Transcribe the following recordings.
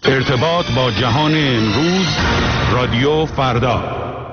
ارتباط با جهان امروز، رادیو فردا.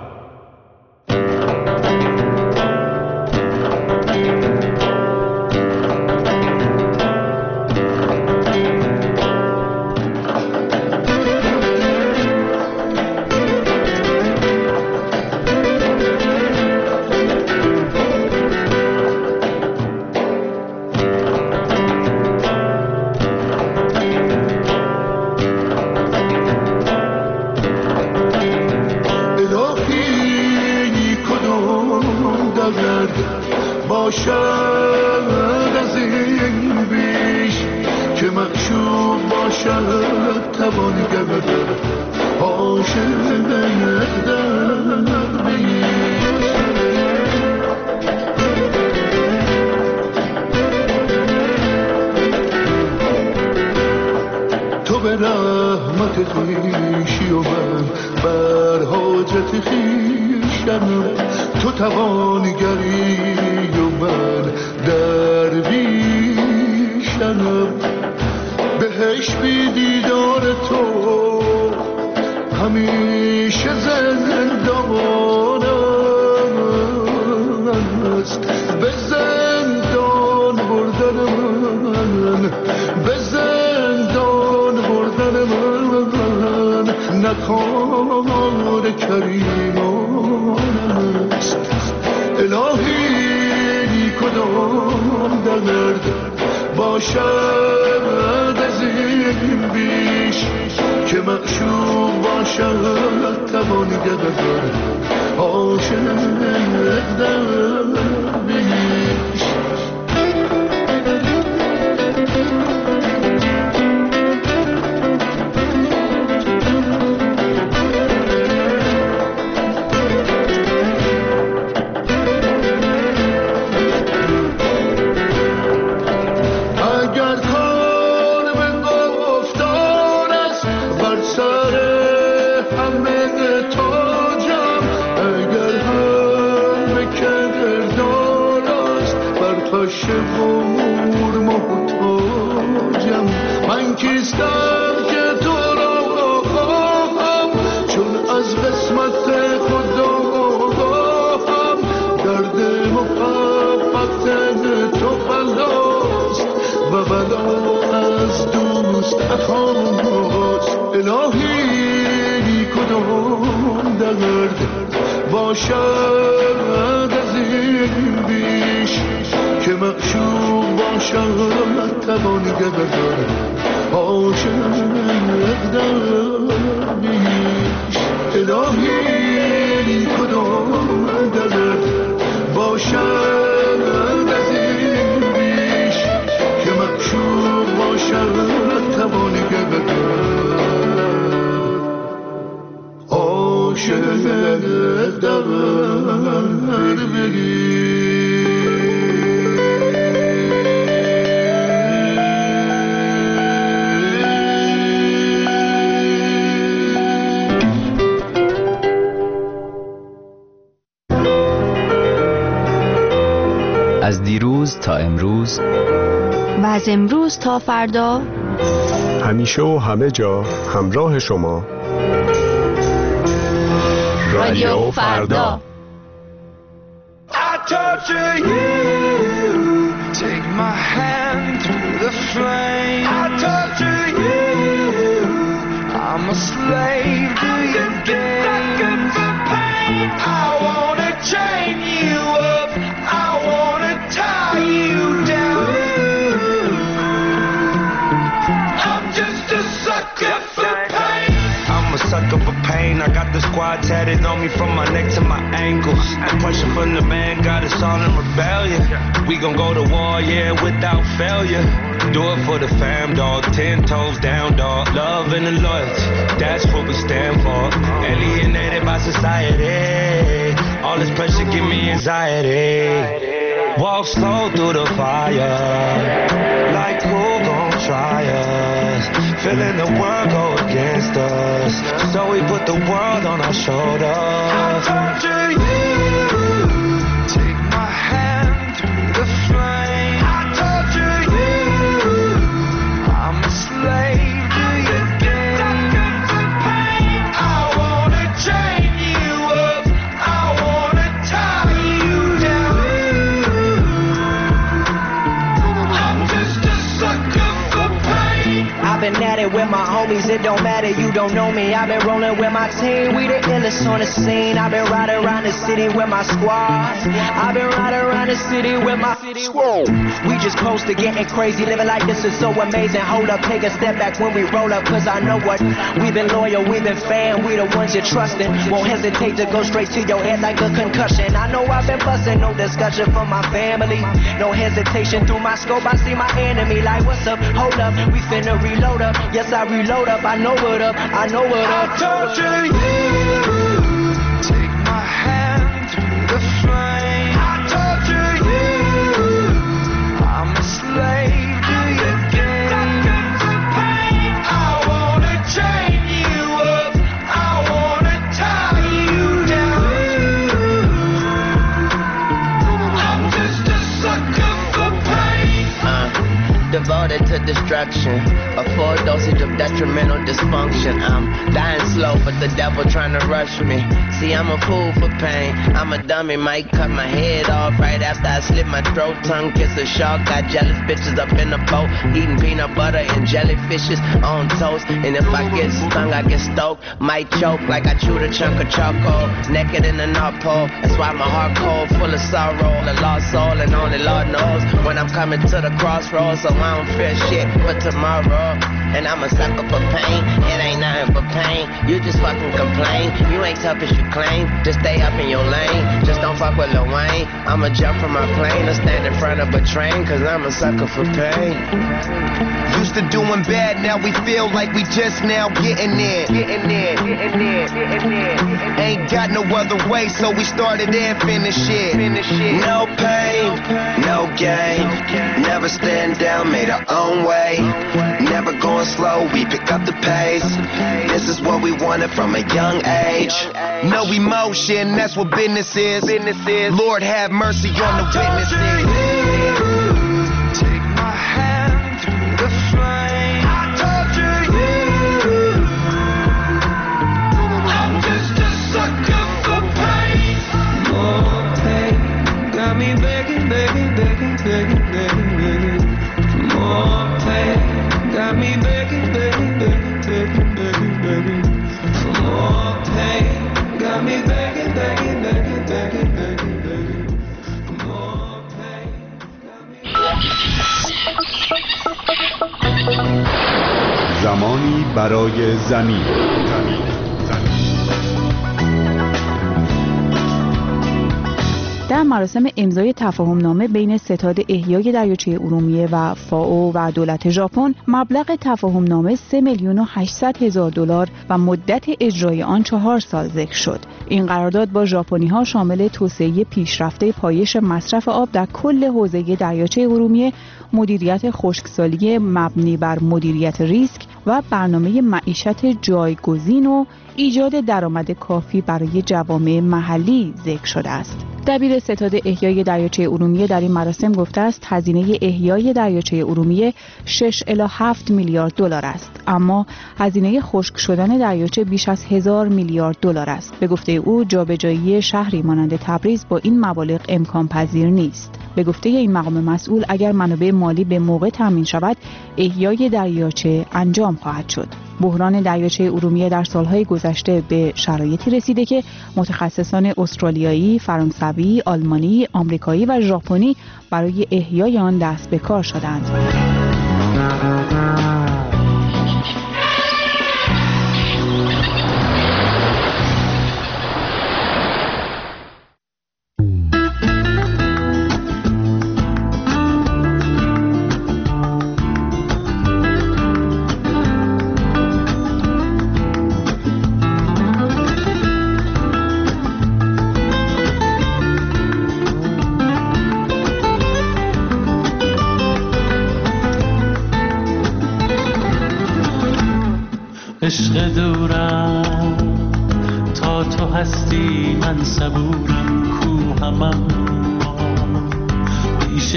از دیروز تا امروز و از امروز تا فردا، همیشه و همه جا همراه شما. رادیو فردا. Sucker for pain, I got the squad tatted on me from my neck to my ankles. Pressure from the man got us all in rebellion. We gon' go to war, yeah, without failure. Do it for the fam, dog, 10 toes down, dog. Love and the loyalty, that's what we stand for. Alienated by society, all this pressure give me anxiety. Walk slow through the fire, like who gon' try us? Feeling the world go against us, so we put the world on our shoulders. I torture you, take my hand through the flame. I torture you, I'm a slave to your game. been at it with my homies, it don't matter, you don't know me. I've been rolling with my team, we the illest on the scene. I've been riding around the city with my squad. I've been riding around the city with my squad. We just close to getting crazy, living like this is so amazing. Hold up, take a step back when we roll up, cause I know what, we've been loyal, we've been fan, we the ones you're trusting. Won't hesitate to go straight to your head like a concussion. I know I've been busting, no discussion for my family. No hesitation, through my scope I see my enemy. Like what's up, hold up, we finna reload up. Yes, I reload up, I know what up, I know what up. I torture you, take my hand through the flame. I torture you, I'm a slave to your game. I wanna chain you up, I wanna tie you down. I'm just a sucker for pain. Devoted to destruction, a full dosage of detrimental dysfunction. I'm dying slow, but the devil trying to rush me. See, I'm a fool for pain. I'm a dummy, might cut my head off right after I slit my throat. Tongue kiss a shark, got jealous bitches up in the boat, eating peanut butter and jellyfishes on toast. And if I get stung, I get stoked, might choke like I chewed a chunk of charcoal. Naked in the North Pole, that's why my heart cold, full of sorrow, a lost soul, and only Lord knows when I'm coming to the crossroads. So I don't fear shit for tomorrow, and I'm a sucker for pain. It ain't nothing but pain, you just fucking complain. You ain't tough as you claim, just stay up in your lane. Just don't fuck with Lil Wayne. I'ma jump from my plane or stand in front of a train, cause I'm a sucker for pain. Used to doing bad, now we feel like we just now getting in. Ain't got no other way, so we started and finished it. No pain, no gain. Never stand down, made our own way. Never going slow, we pick up the pace. This is what we wanted from a young age. No emotion, that's what business is. Lord have mercy on the witnesses. Take my hand through the flame. I torture you. I'm just a sucker for pain. More pain, got me begging. More pain, got me begging. For more pain, got me begging. For more pain, got me زمانی برای زمین. در مراسم امضای تفاهمنامه بین ستاد احیای دریاچه ارومیه و فائو و دولت ژاپن، مبلغ تفاهمنامه $3,800,000 و مدت اجرای آن 4 سال ذکر شد. این قرارداد با ژاپنی‌ها شامل توسعه پیشرفته پایش مصرف آب در کل حوزه دریاچه ارومیه، مدیریت خشکسالی مبنی بر مدیریت ریسک و برنامه معیشت جایگزین و ایجاد درآمد کافی برای جوامع محلی ذکر شده است. دبیر ستاد احیای دریاچه ارومیه در این مراسم گفته است هزینه احیای دریاچه ارومیه 6 الی 7 میلیارد دلار است، اما هزینه خشک شدن دریاچه بیش از 1000 میلیارد دلار است. به گفته او جابجایی شهری مانند تبریز با این مبالغ امکان پذیر نیست. به گفته این مقام مسئول اگر منابع مالی به موقع تامین شود، احیای دریاچه انجام خواهد شد. بحران دریاچه ارومیه در سالهای گذشته به شرایطی رسیده که متخصصان استرالیایی، فرانسوی، آلمانی، آمریکایی و ژاپنی برای احیای آن دست به کار شدند. عشق دورم تا تو هستی من صبورم، کوهمم پیش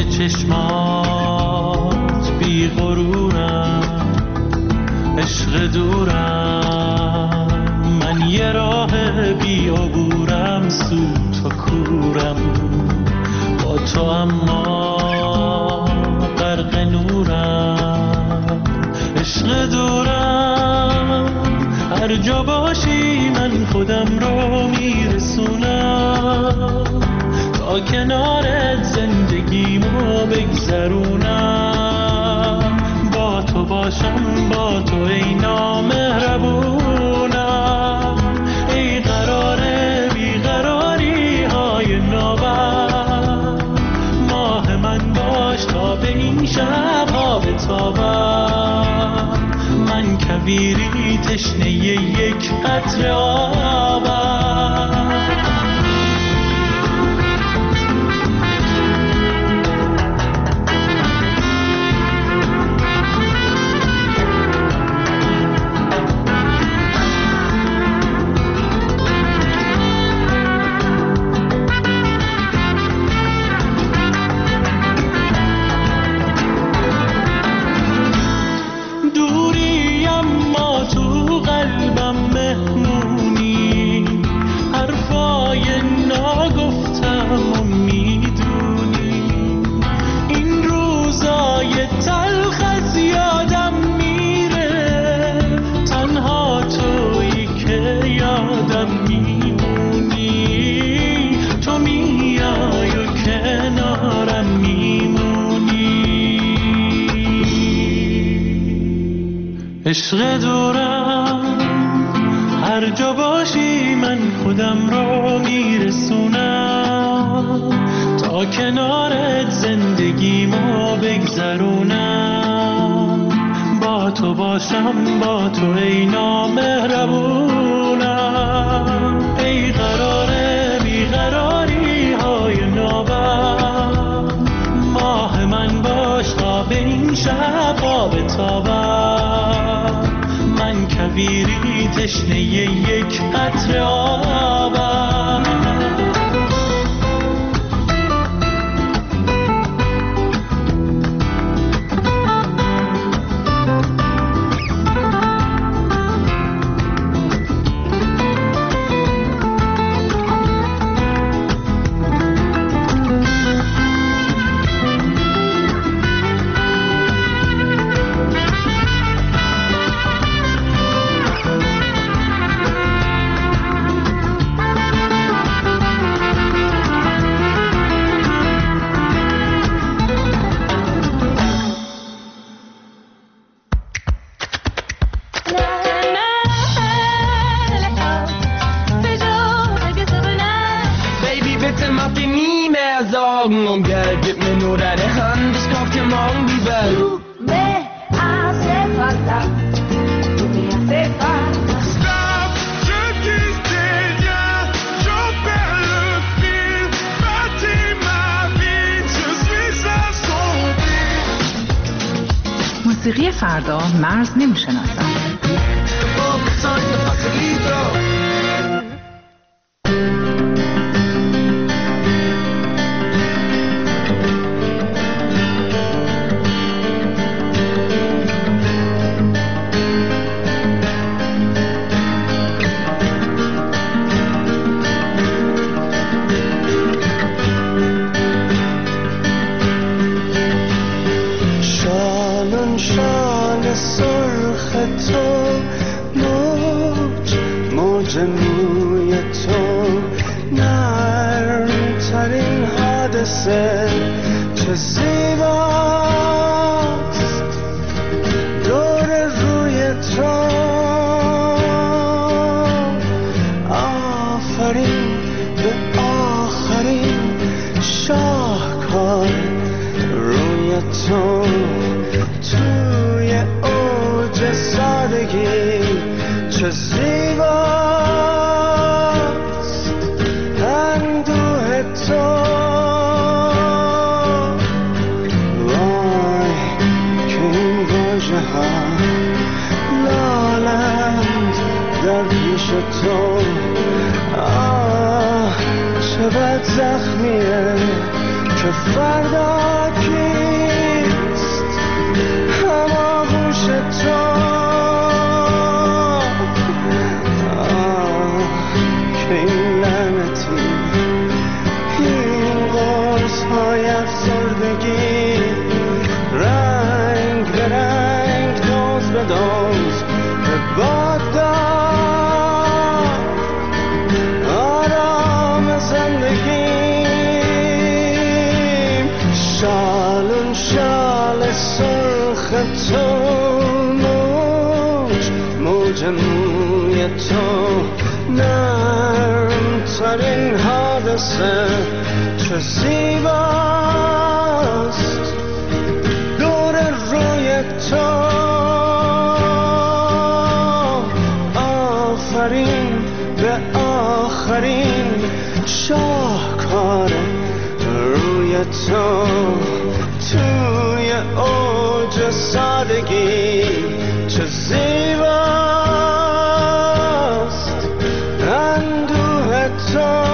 چشمات بی غرورم. عشق دورم من یه راه بی عبورم، سود تو کورم با تو اما غرق نورم. عشق عشق دورم، هر جا باشی من خودم رو میرسونم، تا کنارت زندگیمو بگذرونم، با تو باشم با تو ای نامهربونم، ای قراره بیقراری های نابم، ماه من باش تا به این شب ها بتابم، من کویری تشنه یک قطره آبم. عشق دورم، هر جا باشی من خودم رو میرسونم، تا کنارت زندگیمو بگذرونم، با تو باشم با تو ای نامهربونم، ای قراره بیقراری های نابم، ماه من باش تا به این شب ها بتابم، من کویری تشنه یک قطره آبم. Om geld, gib mir nur deine Hand, ich kauf dir morgen die Welt. Du me hace falta, tu me hace falta. Stop, je quitte tes liens, j'en perds le fil, bâtis ma vie, je suis assombri. موسیقی فردا مرز نمیشناسد. موی تو نرم ترین حادثه چه زیباست دور روی تو آفرین به آخرین شاهکار روی تو توی اوج سادگی چه زیباست اندوه تو وای که این واژه ها لالند در پیش تو آه چه بد زخمیه که فردا کیست هماغوش تو این لعنتی این قرص‌های افسردگی رنگ به رنگ دوز به دوز سرخ تو موج موی تو نرم ترین حادثه چه زیباست دور روی تو آفرین به آخرین شاهکار روی تو توی اوج سادگی چه زیباست اندوه تو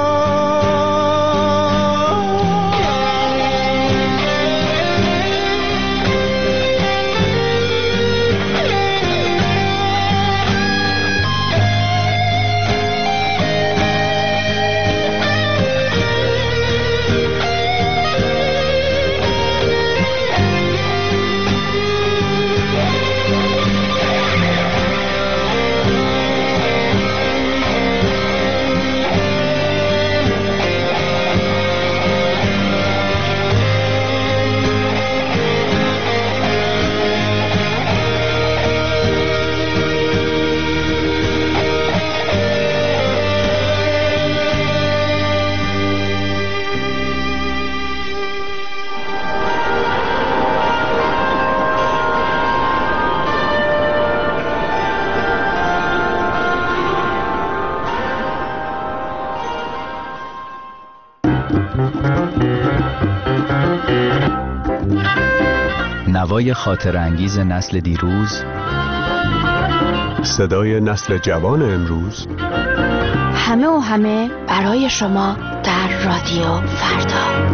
نوای خاطر انگیز نسل دیروز، صدای نسل جوان امروز، همه و همه برای شما در رادیو فردا.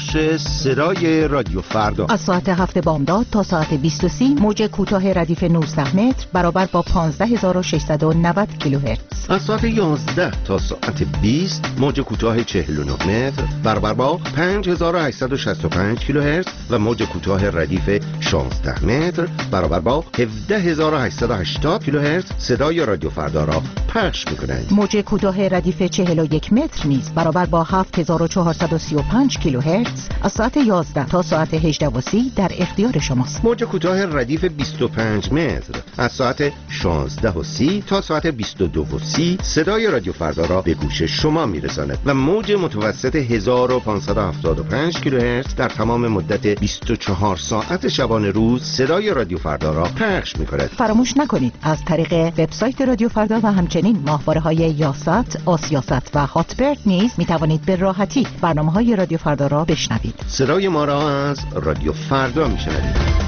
بخش صدای رادیو فردا از ساعت 7 بامداد تا ساعت 20:30 موج کوتاه ردیف 19 متر برابر با 15690 کیلوهرتز. از ساعت 11 تا ساعت 20 موج کوتاه 49 متر برابر با 5865 کیلوهرتز و موج کوتاه ردیف 16 متر برابر با 17880 کیلوهرتز صدای رادیو فردا را پخش می‌کنند. موج کوتاه ردیف 41 متر نیز برابر با 7435 کیلوهرتز از ساعت 11 تا ساعت 18:30 در اختیار شماست. موج کوتاه ردیف 25 متر از ساعت 16:30 تا ساعت 22:30 صدای رادیو فردا را به گوش شما میرساند و موج متوسط 1575 کیلوهرتز در تمام مدت 24 ساعت شبانه روز صدای رادیو فردا را پخش می‌کند. فراموش نکنید از طریق وبسایت رادیو فردا و همچنین ماهواره‌های یاست، آسیاست و هاتبرد نیز می‌توانید به راحتی برنامه‌های رادیو فردا را بشنوید. صدای ما را از رادیو فردا می‌شنوید.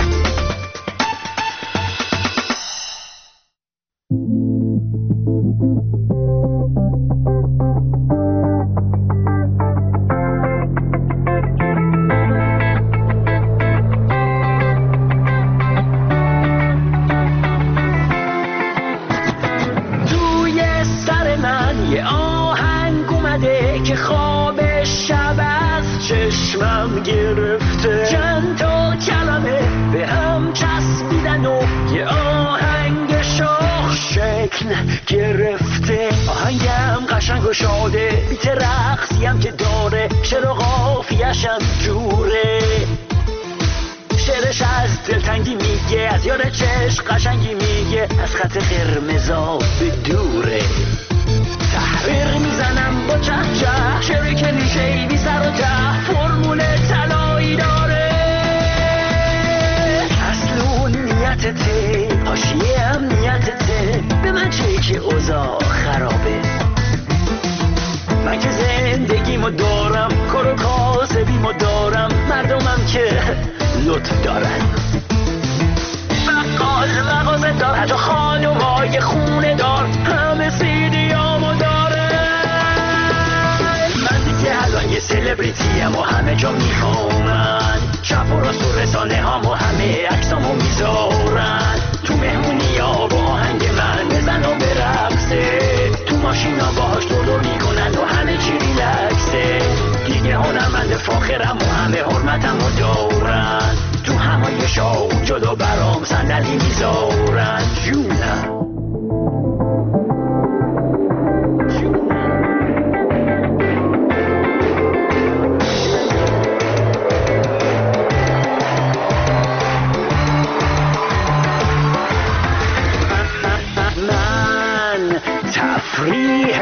گرفته آهنگم قشنگ و شاده بیت رقصیم که داره شعر و قافیه‌شم جوره شعرش از دلتنگی میگه از یار چشم قشنگی میگه از خط قرمزا به دوره تحریر میزنم با چه شعری که میشه بی سر و ته فرمول طلایی داره اصلون نیتته حاشیه هم نیتته به من چه که اوضاع خرابه من که زندگیمو دارم کار و کاسبیمو دارم مردمم که لطف دارن بقال مغازه دار حتی خانومای خونه دار همه سیدیامو داره من دیگه الان یه سلبریتیم و همه جا میخوامن شب و راست و رسانه هامو همه عکسامو میذارن تو مهمونی ها با آهنگ من بزن و برقصه تو ماشین ها باهاش دور میکنن و همه چی ریلکسه دیگه هنرمند فاخرم و همه حرمتم رو دارن تو همایش ها جدا برام صندلی میذارن جونم تفریح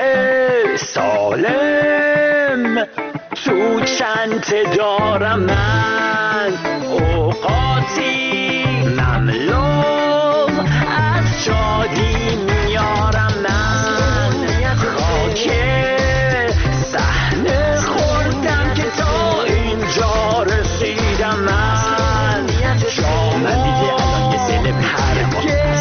سالم تو چنت دارم من اوقاتی مملو از شادی میارم من خاک صحنه خوردم که تا اینجا رسیدم من دیگه الان یه سلبریتیم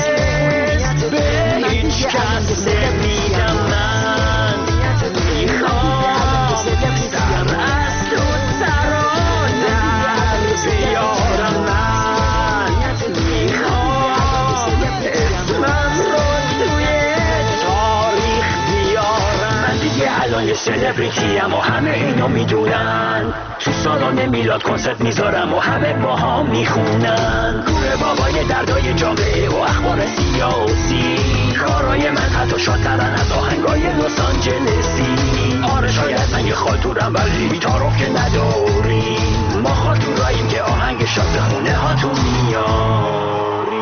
به هیچ کس نمیدم من میخوام سر از تو سرانم بیارم من میخوام اسمم رو توی تاریخ بیارم من دیگه الان یه سلبریتیم و همه اینو میدونن تو سالن میلاد کنسرت میذارم و همه با هم میخونن کوره بابای دردای جامعه و اخبار سیاسی کارای من حتی شادترن از آهنگای لس آنجلسی آره شاید من یه خاطورم ولی تعارف که نداریم ما خاطوراییم که آهنگ شاد به خونه هاتون میاریم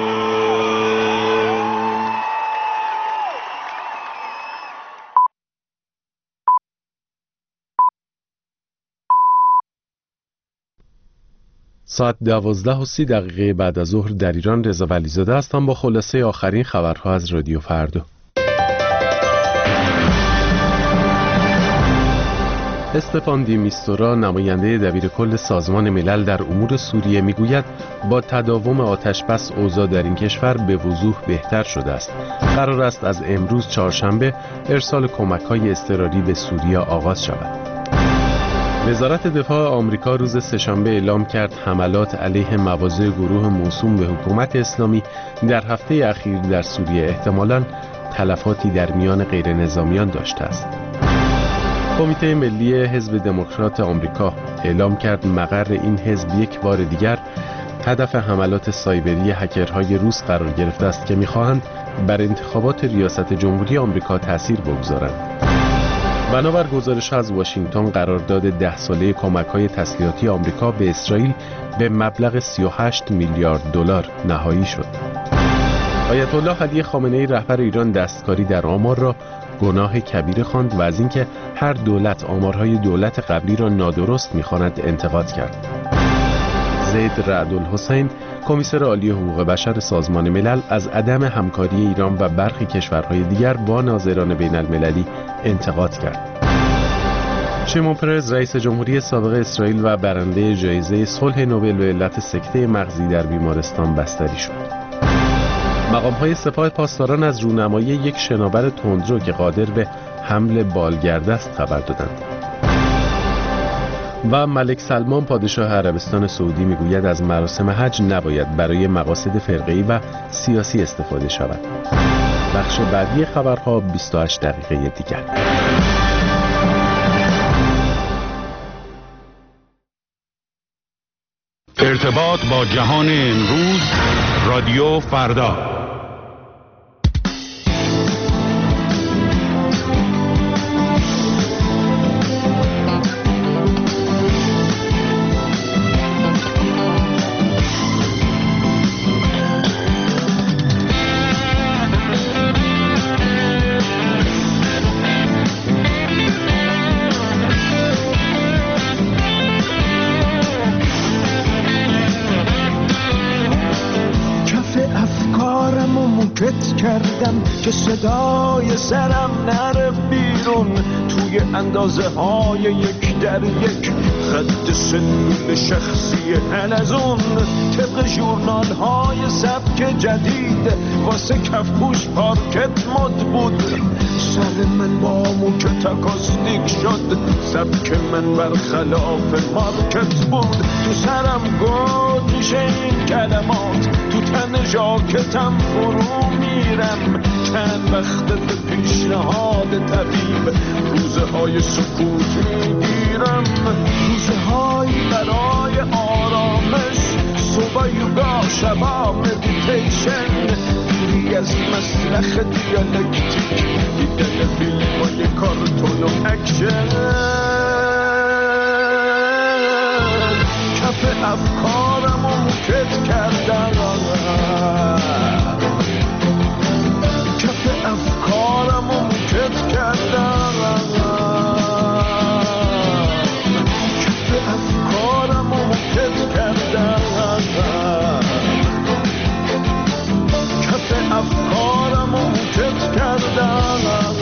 ساعت 12:30 بعد از ظهر در ایران. رضا ولیزاده هستم با خلاصه آخرین خبرها از رادیو فردا. استفان دی میستورا نماینده دبیرکل سازمان ملل در امور سوریه میگوید با تداوم آتش‌بس اوضاع در این کشور به وضوح بهتر شده است. قرار است از امروز چهارشنبه ارسال کمک‌های اضطراری به سوریه آغاز شود. وزارت دفاع آمریکا روز سه‌شنبه اعلام کرد حملات علیه مواضع گروه موسوم به حکومت اسلامی در هفته اخیر در سوریه احتمالاً تلفاتی در میان غیر نظامیان داشته است. کمیته ملی حزب دموکرات آمریکا اعلام کرد مقر این حزب یک بار دیگر هدف حملات سایبری هکرهای روس قرار گرفته است که می‌خواهند بر انتخابات ریاست جمهوری آمریکا تأثیر بگذارند. بنابر گزارش از واشنگتن قرارداد 10 ساله کمک‌های تسلیحاتی آمریکا به اسرائیل به مبلغ 38 میلیارد دلار نهایی شد. آیت الله علی خامنه‌ای رهبر ایران دستکاری در آمار را گناه کبیره خواند و از اینکه هر دولت آمارهای دولت قبلی را نادرست می‌خواند انتقاد کرد. زید رعدالحسین کمیسر عالی حقوق بشر سازمان ملل از عدم همکاری ایران و برخی کشورهای دیگر با ناظران بین المللی انتقاد کرد. شیمون پرز رئیس جمهوری سابق اسرائیل و برنده جایزه صلح نوبل به علت سکته مغزی در بیمارستان بستری شد. مقام‌های سپاه پاسداران از رونمایی یک شناور تندرو که قادر به حمل بالگرد است خبر دادند. و ملک سلمان پادشاه عربستان سعودی میگوید از مراسم حج نباید برای مقاصد فرقه‌ای و سیاسی استفاده شود. بخش بعدی خبرها 28 دقیقه دیگر. ارتباط با جهان امروز، رادیو فردا. کردم که صدای سرم نره بیرون توی اندازه های یک در یک خط سلول شخصی حلزون طبق ژورنال های سبک جدید واسه کفپوش پارکت مد بود سر من با موک تاکاستیک شد سبک من برخلاف مارکت بود تو سرم گود میشه این کلمات تو تن ژاکتم فرو میرم چند وقت به پیشنهاد طبیب روزه های سکوت میگیرم روزه هایی برای آرامش صبح یوگا شبا مدیتیشن دوری از مسلخ دیالکتیک دیدن فیلم های کارتون و اکشن کف افکارم و موکت کردن کف افکارم و موکت کردن کف افکارم و موکت کردن کف افکارم و موکت کردن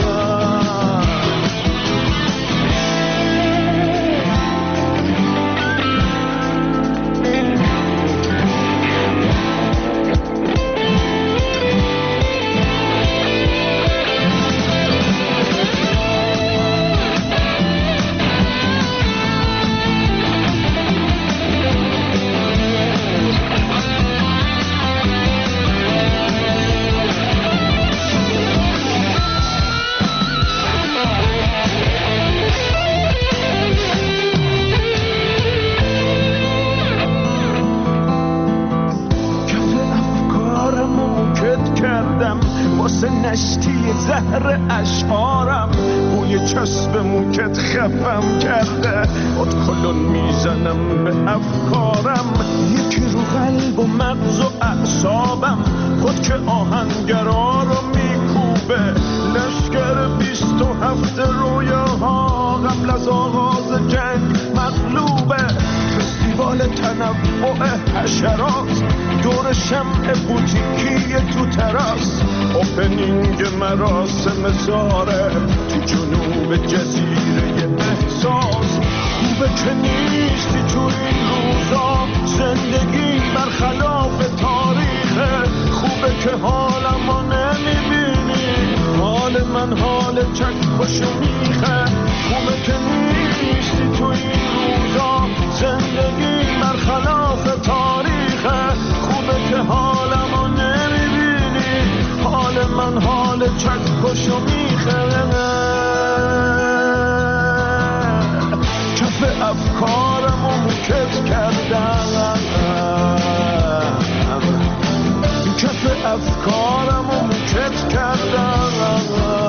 نشتی زهر اشعارم بوی چسب موکت خفم کرده ادخلون میزنم به افکارم یکی رو قلب و مغز و اعصابم خود که آهنگرا رو میکوبه لشکر 27 رویاها قبل از آغاز جنگ مغلوبه فستیوال تنوع حشرات دور شمع بوتیکی تو تراس اوپنینگ مراسم زاره تو جنوب جزیره احساس خوبه که نیستی تو این روزا زندگی برخلاف تاریخه خوبه که حالمو نمیبینی حال من حال چکش میخه خوبه که نیستی تو این روزا چکشو میخره کف افکارمو موکت کردم کف افکارمو موکت کردم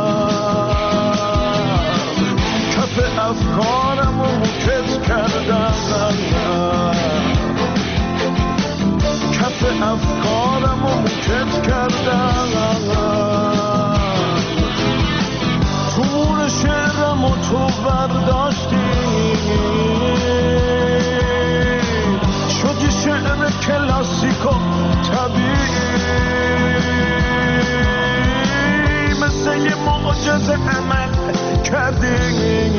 کف افکارمو موکت کردم کف افکارمو موکت کردم تور شعرمو تو برداشتی شدی شعر کلاسیک و طبیعی مثل یه معجزه عمل کردی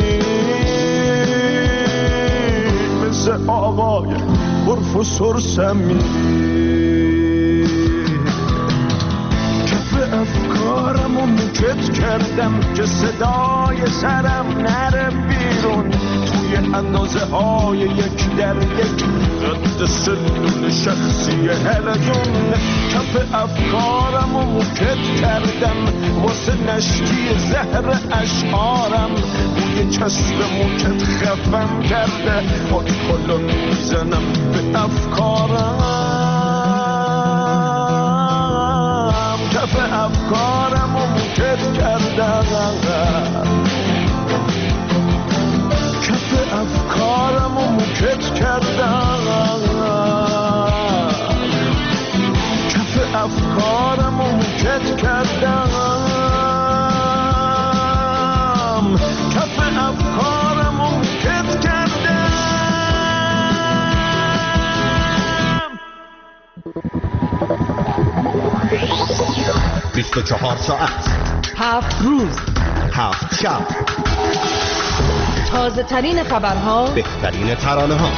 مثل آقای پروفسور سمیری کف افکارمو موکت کردم که صدای سرم نره بیرون توی اندازه های یک در یک قد سلول شخصی هلجون کف افکارمو موکت کردم واسه نشتی زهر اشعارم بوی چسب موکت خفم کرده خودکلو میزنم به افکارم کف افکارمو موکت کردم کف افکارمو موکت کردم کف افکارمو موکت کردم کف افکارمو موکت کردم 24 ساعت 7 روز 7 شب تازه ترین خبرها بهترین ترانه ها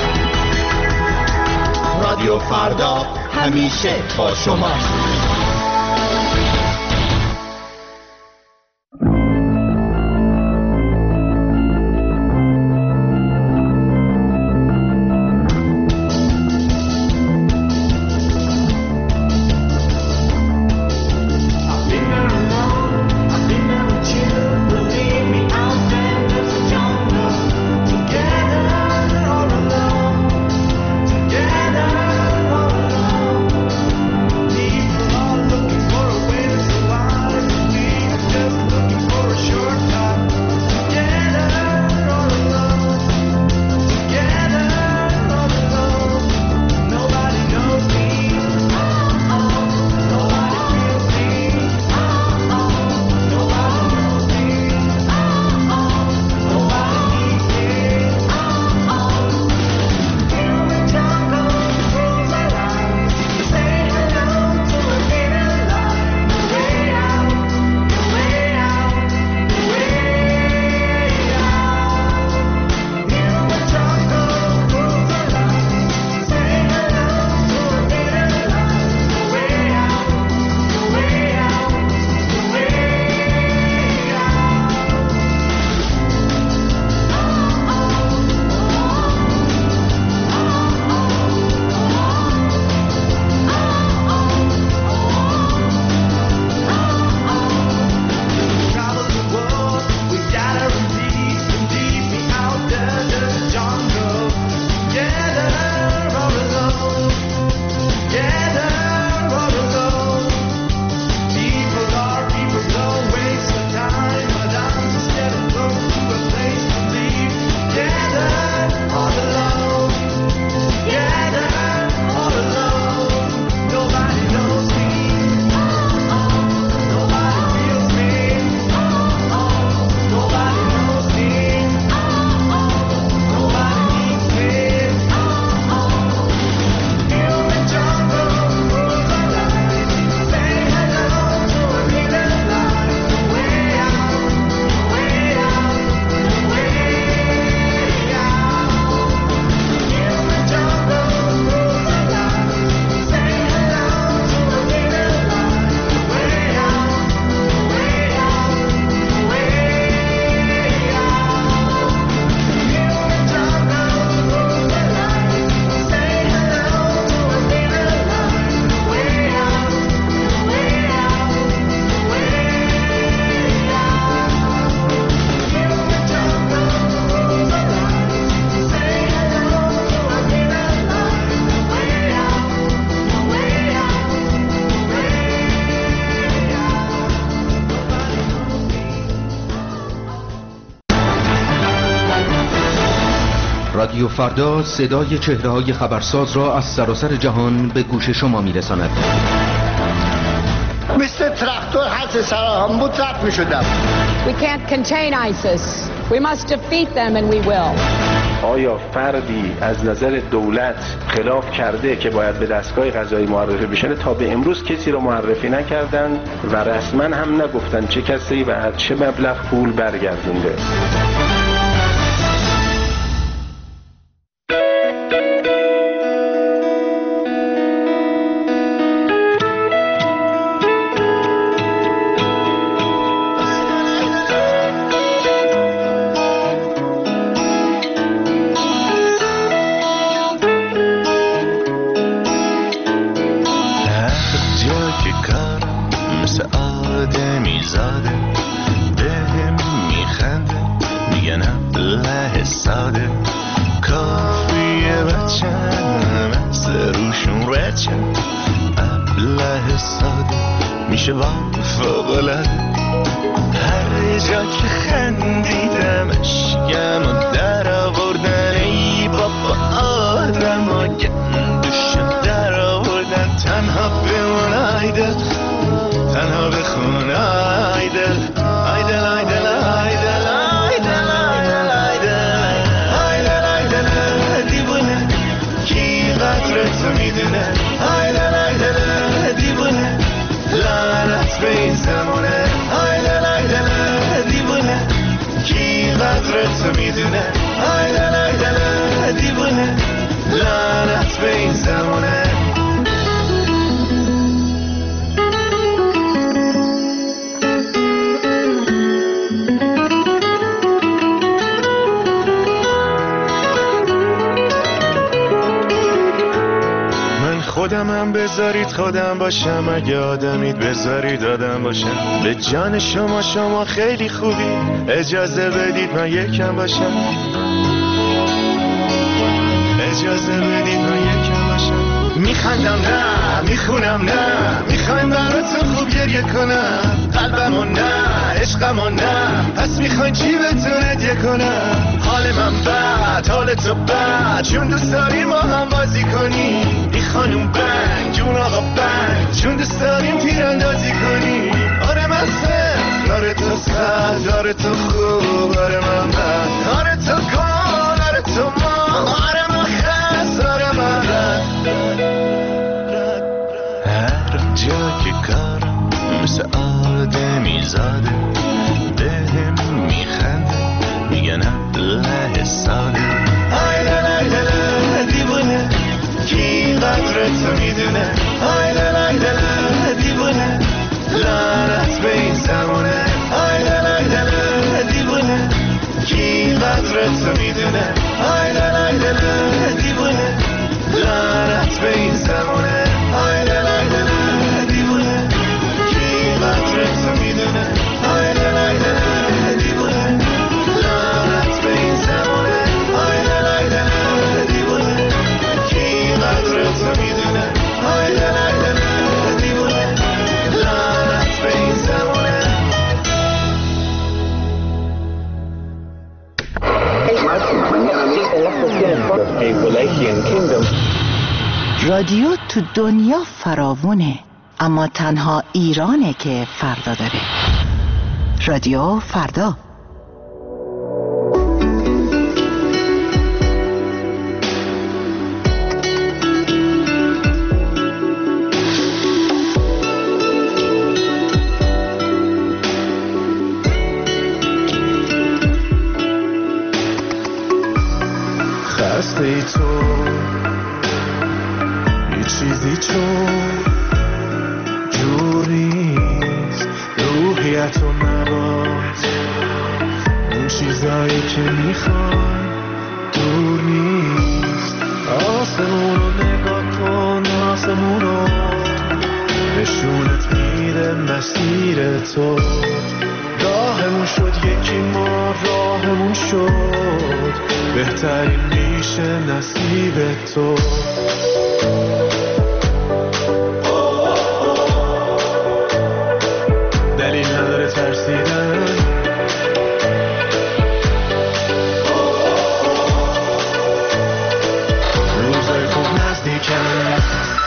رادیو فردا همیشه با شما فردا صدای چهره‌های خبرساز را از سراسر جهان به گوش شما میرساند. مثل تراکتور حد سراهم بود رد میشدم. We can't contain ISIS. We must defeat them and we will. آیا فردی از نظر دولت خلاف کرده که باید به دستگاه قضایی معرفی بشه؟ تا به امروز کسی رو معرفی نکردن و رسما هم نگفتن چه کسی و از چه مبلغ پول برگردونده. خودمم بذارید خودم باشم، اگه آدمید بذارید آدم باشم. به جان شما خیلی خوبی، اجازه بدید من یکم باشم، اجازه بدید من یکم باشم. میخندم نه، میخونم نه، میخوایم براتون خوب گریه کنم. قلبمو نه، عشقمو نه، پس میخواین چی بهتون هدیه کنم؟ حال من بد، حال تو بد، چون دوست داریم ما هم بازی کنیم. ای خانوم بنگ، جون آقا بنگ، چون دوست داریم تیراندازی کنیم. آره من سر، آره تو سر، آره تو خوب، آره من بد، آره تو گل، آره تو ما، آره من خست، آره من رد. هر جا که کارم مثل آدمی زاده، بهم میخنده میگن ابله ساده. آیدن دیوونه، کی قدرتو میدونه؟ آیدن دیوونه، لعنت به این زمونه. آیدن دیوونه، کی قدرتو میدونه؟ آیدن دیوونه، لعنت به این زمونه. آیدن دیوونه، کی قدرتو میدونه؟ آیدن دیوونه، لعنت به این زمونه. آیدن دیوونه، کی قدرتو میدونه؟ آیدن دیوونه، لعنت به این زمونه. رادیو تو دنیا فراوونه، اما تنها ایرانه که فردا داره. رادیو فردا. خسته ای تو، یه چیزی چون جور نیست، روحیت و نباز، اون چیزایی که میخوای دور نیست. آسمون رو نگاه کن، آسمون رو نشونت میده مسیر تو. راهمون شد یکی، ما راهمون شد، بهترین میشه نصیب تو. دلیل نداره ترسیدن، کرد.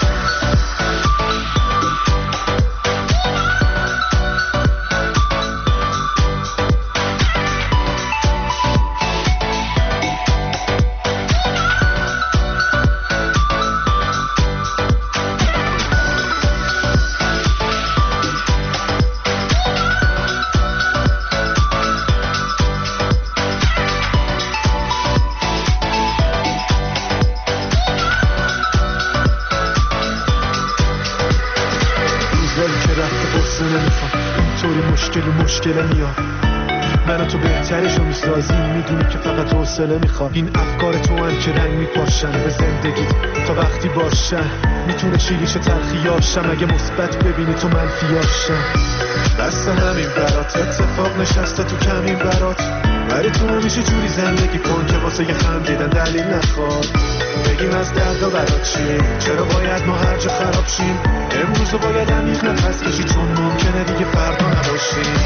مشکل میاد من و تو بهترشو میسازیم، میدونی که فقط حوصله میخواد. این افکار تو هم که رنگ میپاشن به زندگیت تا وقتی باشن، میتونه شیریش تلخیاشم اگه مثبت ببینی تو منفیاشم. بس همین برات اتفاق نشسته تو کمین برات، ولی تو همیشه جوری زندگی کن که واسه یه خم دیدن دلیل نخواد. بگیم از دردا برات چیه، چرا باید ما هر جا خراب شیم؟ امروزو باید عمیق نفس کشی چون ممکنه دیگه فردا نباشیم.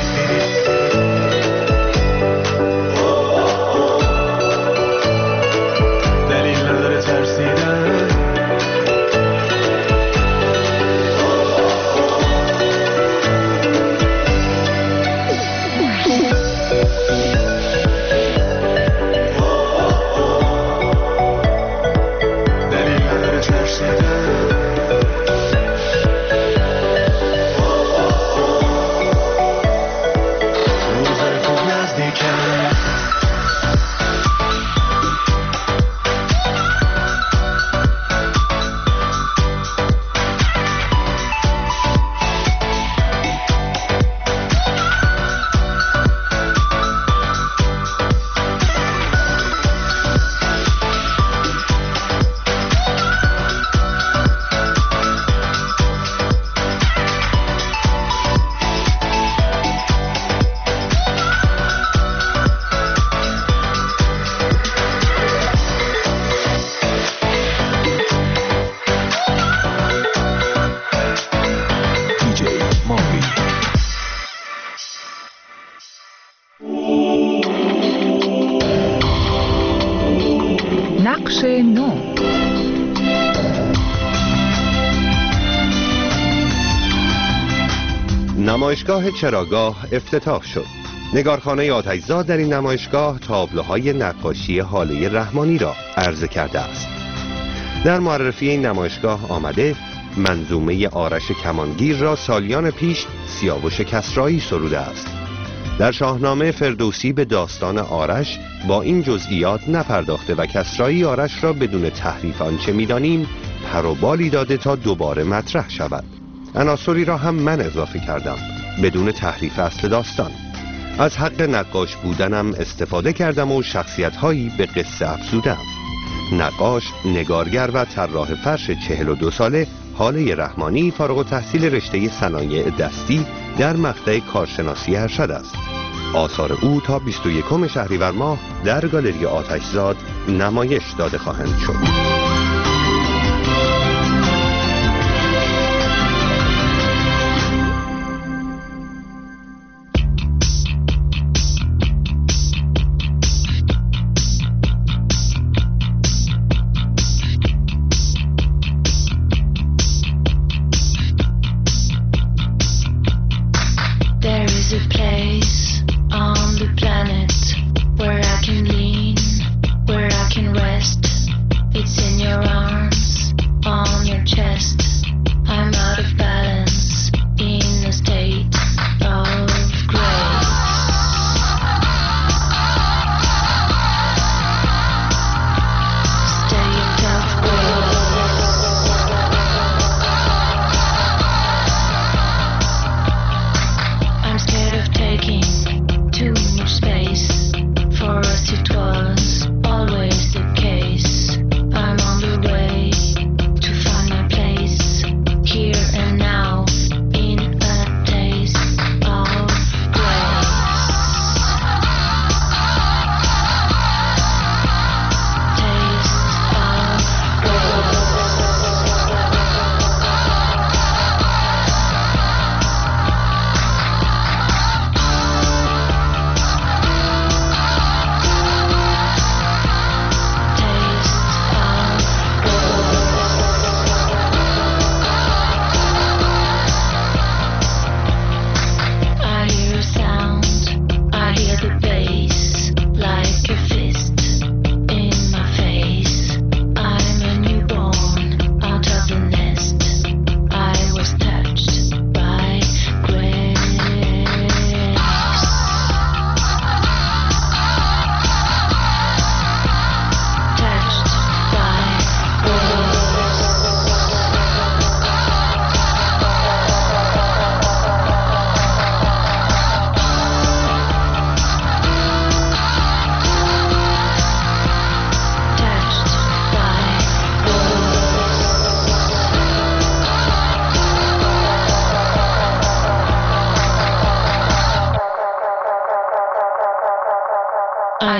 دلیل نداره ترسیدن، نقش نو. نمایشگاه چراگاه افتتاح شد. نگارخانه آتشزاد در این نمایشگاه تابلوهای نقاشی هاله رحمانی را عرضه کرده است. در معرفی این نمایشگاه آمده منظومه آرش کمانگیر را سالیان پیش سیاوش کسرایی سروده است. در شاهنامه فردوسی به داستان آرش با این جزئیات نپرداخته و کسرایی آرش را بدون تحریف آنچه می‌دانیم پر و بالی داده تا دوباره مطرح شود. عناصری را هم من اضافه کردم بدون تحریف اصل داستان. از حق نقاش بودنم استفاده کردم و شخصیت‌هایی به قصه افزودم. نقاش، نگارگر و طراح فرش 42 ساله هاله رحمانی فارغ التحصیل رشته صنایع دستی در مقطع کارشناسی ارشد است. آثار او تا 21 شهریور ماه در گالری آتشزاد نمایش داده خواهند شد. It's in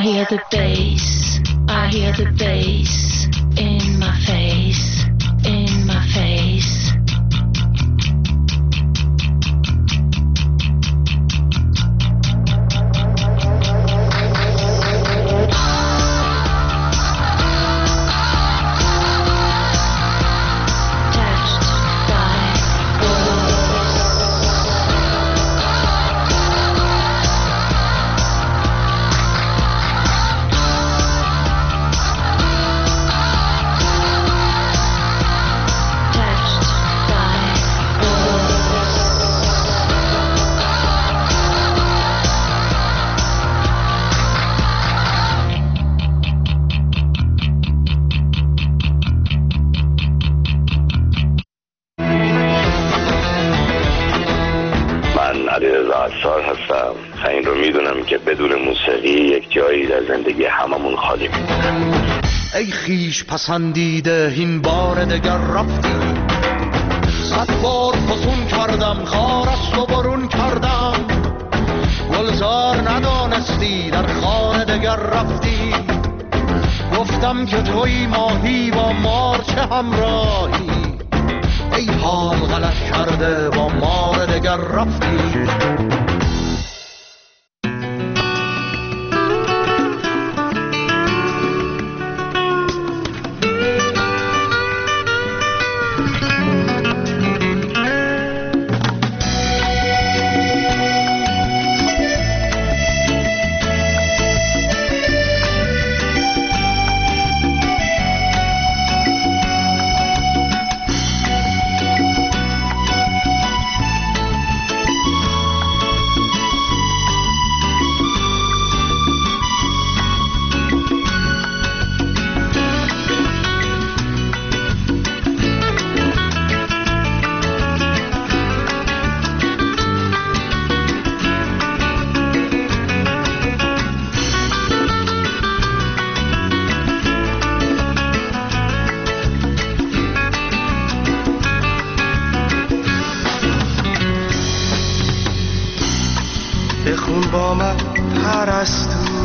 hear the bass, I hear the bass in my face, in my face. هستم. این رو میدونم که بدون موسیقی یک جایی در زندگی هممون خالی میمونه. ای خیش پسندیده این بار دگر رفتی، 100 بار فسون کردم خارست و برون کردم، گلزار ندانستی در خانه دگر رفتی، گفتم که توی ماهی با مار چه همراهی، ای حال غلط کرده با مار دگر رفتی. بخون با من پرستو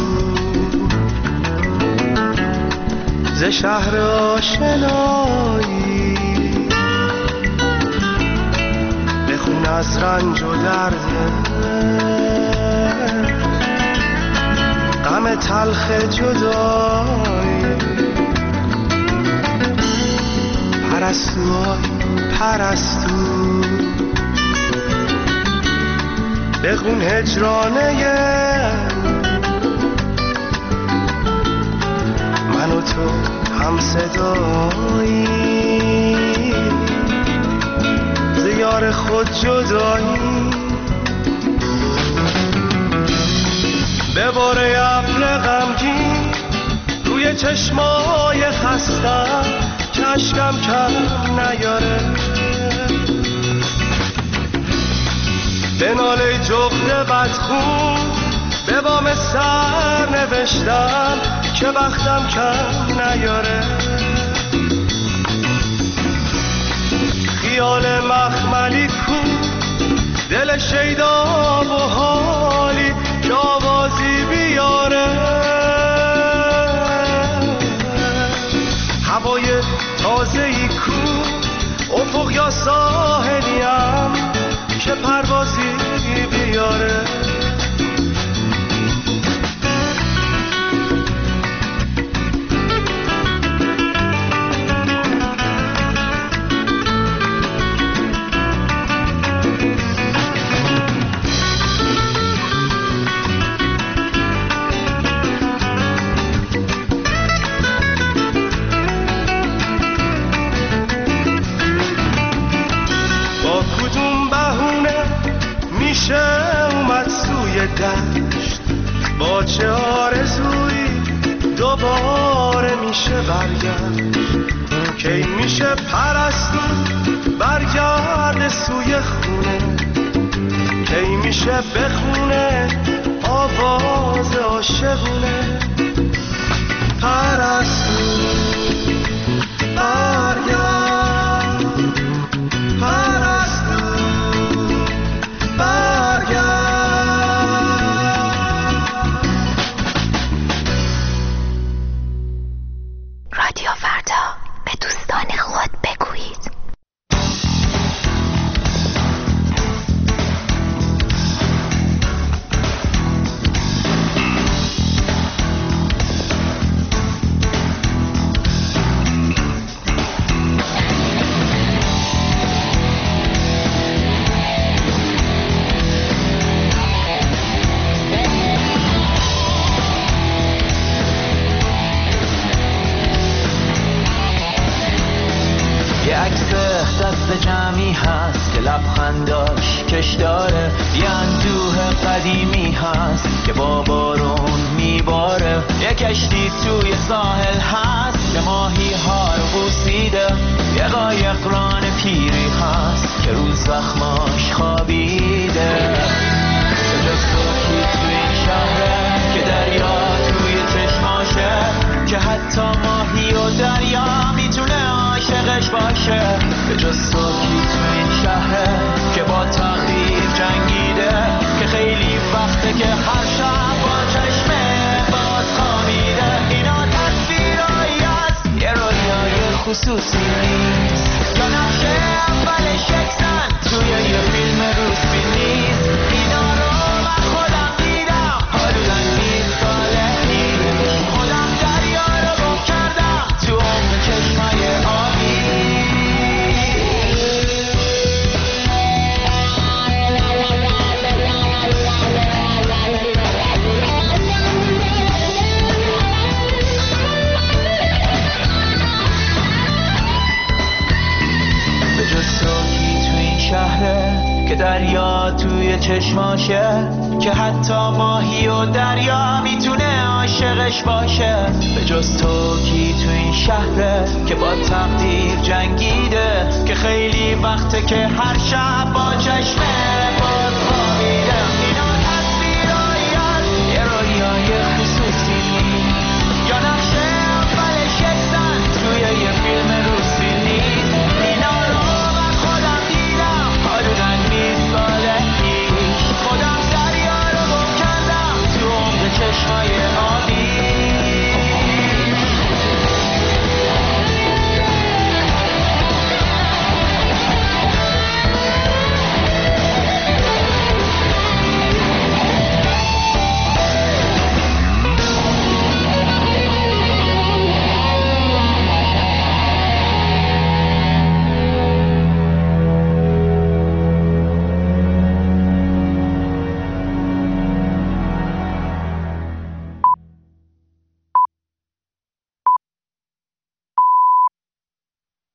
ز شهر آشنایی، بخون از رنج و درد غم تلخ جدایی، پرستو پرستو بخون هجرانه من و تو هم صدایی، ز یار خود جدایی، بباره ابر غمگین روی چشمای خستم که اشکم کم نیاره، به ناله جغد بدخون به بام سر نوشتم که بختم کم نیاره، خیال مخملی کو دل شیدا و حالی که آوازی بیاره، هوای تازه‌ای کو افق یا ساحلیم که پروازی بیاره، دشت با چه آرزویی دوباره میشه برگشت، کی میشه پرستو برگرد سوی خونه، کی میشه بخونه آواز عاشقونه، پرستو برگرد، پرستو برگرد. عکس دست جمعی هست که لبخنداش کش داره، یه اندوه قدیمی هست که با بارون میباره، یه کشتی توی ساحل هست که ماهی ها رو بوسیده، یه قایق ران پیری هست که روز زخماش خوابیده. جز تو کی تو این شهره که دریا توی چشماشه، که حتی ماهی و دریا میتونه عاشقش باشه. به جز تو کی تو این شهره که با تقدیر جنگیده، که خیلی وقته که هر شب با چشمه باز خوابیده. اینا تصویرهایی هست یه رویای خصوصی نیست، یا نقشه اولش یکسن توی یه فیلم روزبین نیست. اینا رو من خودم دیدم حدوداً 20 ساله پیش، خودم دریا رو گم کردم تو عمق چشمای آبی. به جز تو کی تو این شهره که دریا توی چشماشه، که حتی ماهی و دریا میتونه عاشقش باشه. به جز تو کی تو این شهره که با تقدیر جنگیده، که خیلی وقته که هر شب با چشمه باز خوابیده.